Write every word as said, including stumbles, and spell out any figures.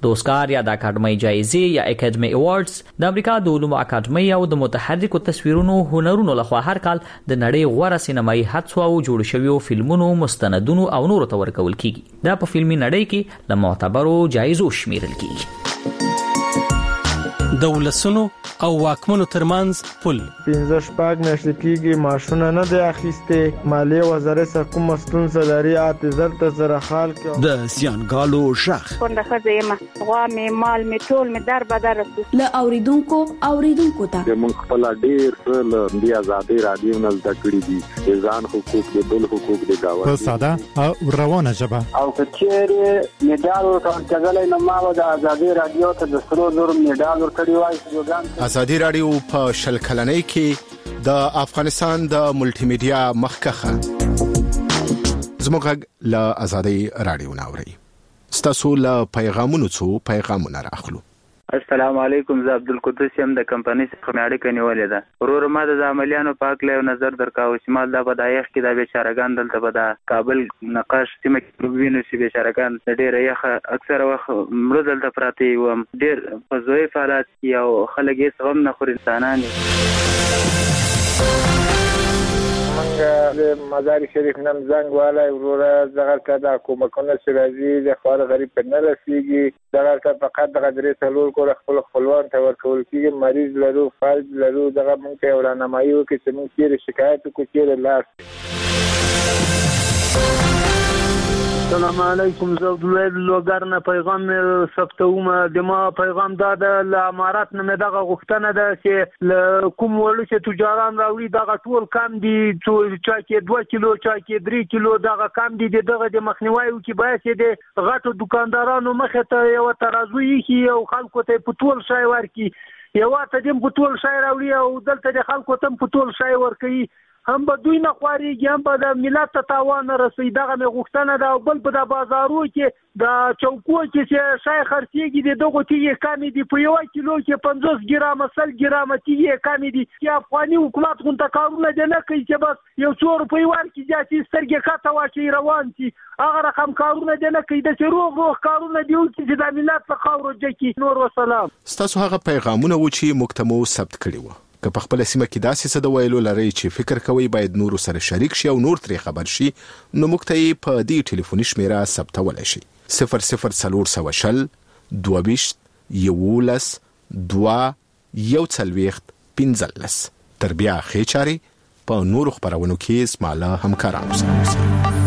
د اوسکار یا د اکاډمۍ جایزې یا اکاډمي ایوارډز د امریکا د علومو اکاډمۍ او د متحرکو تصویرونو هنرونو لخوا هر کال د نړۍ غوره سینمایي هڅو او جوړ شویو فلمونو مستندونو او نورو ته ورکول کیږي. دا په فلمي نړۍ کې له معتبرو جایزو شمیرل کیږي. د ولسونو او واکمنو ترمنځ پل پنځه شپږ میاشتې کېږي ماشونه نه دی اخیستې. مالیې وزارت څخه کومه ستونزه لري اته زر ته سره حال کې د زیانګالو شخ څنګه ښځه یم غوا مې مال مې ټول مې در بدر رسو له اوریدونکو اوریدونکو ته موږ خپل ډیر څه له دې آزادۍ رادیو نه زده کړي دي د ځان حقوق د بل حقوق د گاوند په ساده او روانه ژبه او کچېره میډال ورکړل نو ما د آزادۍ رادیو ته د سرو زر میډال ورکړی وای. آزادي رادیو په شل کلنۍ کې د افغانستان د ملټي میډیا مخکخه زموږ له آزادي رادیو ناوړي ستاسو له پیغامونو څو پیغامونه راخلو. السلام علیکم، زه عبدالقدوس یم د کمپنۍ څخه مې اړیکه نیولې ده. ورور ما د عملیانو په اړه یو نظر درکاوه چې مال دا په دایښ کې د بیچارهګان دلته په د کابل نقاش سیمه کې وینو چې بیچارهګان ډېر یخه اکثره وخت مړه دلته پراته وي، ډېر په ضعیف حالات کې او خلک یې څه هم نه خوري انسانان. منګه د مزار شریف نن زنګ والای وروره دغه ته د کومکونه سرازي د خور غریب په نه رسیږي. دغه ته فقط د غدري څلور کول خپل خپلوان ته ورکول کیږي. مریض لرو فالج لرو دغه مونږ ته ورانمایي وکړي چې مونږ چیرې شکایت وکړو چیرې لاس. السلام علیکم، زه عبدالله لوګر نه پیغام ثبتوم. د ما پیغام دا د امارات نه دغه غوښتنه ده چې له کوم وړو چې تجاران راوړي دغه ټول کم دي، چا کې دوه کیلو چا کې درې کیلو دغه کم دي، دغه د مخنیوي وکړي. باید چې د غټو دکاندارانو مخې ته یو ترازو یې او خلکو ته په ټول شای ورکړي، یو ته دیم په ټول شای راوړي او دلته د خلکو ته په ټول شای ورکړي. هم به دوی نه خوارېږي هم به د ملت ته تاوان نه رسوي. دغه مې غوښتنه ده. او بل په د بازارو کې د چوکو کې چې شای خرڅېږي د دغو تیږې کمې دي، په یوه کیلو کې پنځوس ګرامه سل ګرامه تیږې کمې دي. چې افغاني حکومت غونته کارونه دی نه کوي چې بس یو څو روپۍ ورکړي زیاتې سترګې کته واچوي روان شي. هغه رقم کارونه دی نه کوي. داسې روغ روغ کارونه دی وکړي چې د ملت په خاورو جکي. نور وسلام. ستاسو هغه پیغامونه و چې موږ ته مو ثبت کړي وو. که په خپل سیمه کې داسې څه د ویلو لري چې فکر کوي باید نور سره شریک شي او نور ترې خبر شي، نو موږ ته په دې ټلیفوني شمیره ثبتولای شي صفر صفر څلور سوه شل دوه ویشت یولس دوه یو څلوېښت پنځلس. تر بیا ښې چارې په نورو خپرونو کې زما له همکارانو سره اوسئ.